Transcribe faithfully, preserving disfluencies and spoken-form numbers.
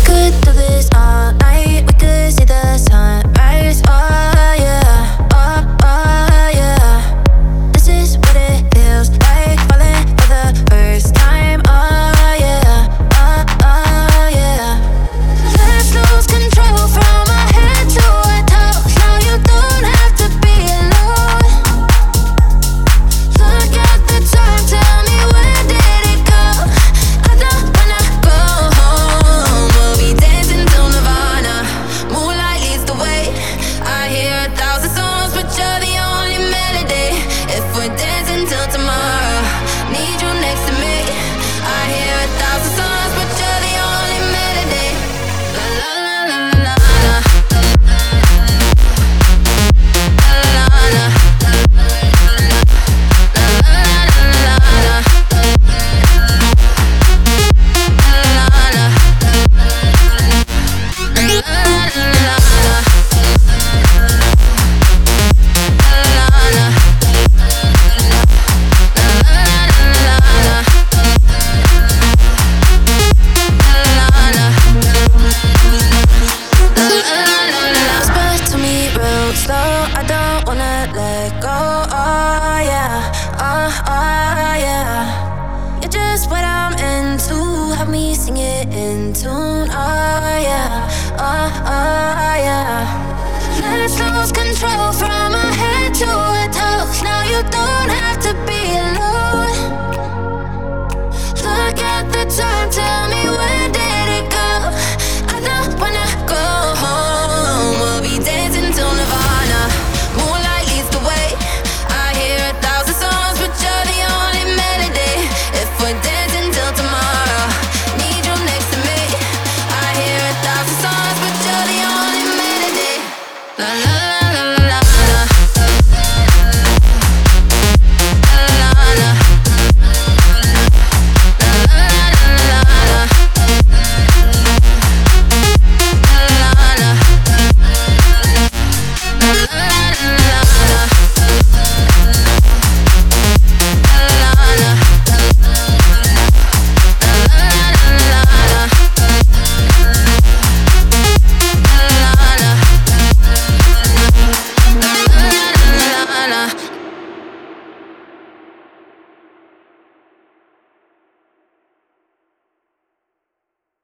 could do this all night. We could see the sunrise. Oh yeah, oh, oh yeah. This is what it feels like, falling for the first time. Oh yeah, oh, oh yeah. Let's lose control from our head to our toes. Now you don't have to be alone. Look at the time, tell me where did it go? I don't wanna go home. We'll be dancing till Nirvana. Moonlight leads the way. I hear a thousand songs, but you're the only melody. If we're dancing till tomorrow, need you next to me. I hear a thousand songs, but you're the only melody. La la la la la la. La la la. I don't wanna let go. Oh yeah, oh, oh yeah. You're just what I'm into. Help me sing it in tune. Oh yeah, oh, oh yeah. Let's lose control from our head to our toes. Now you don't have to be alone. Look at the time.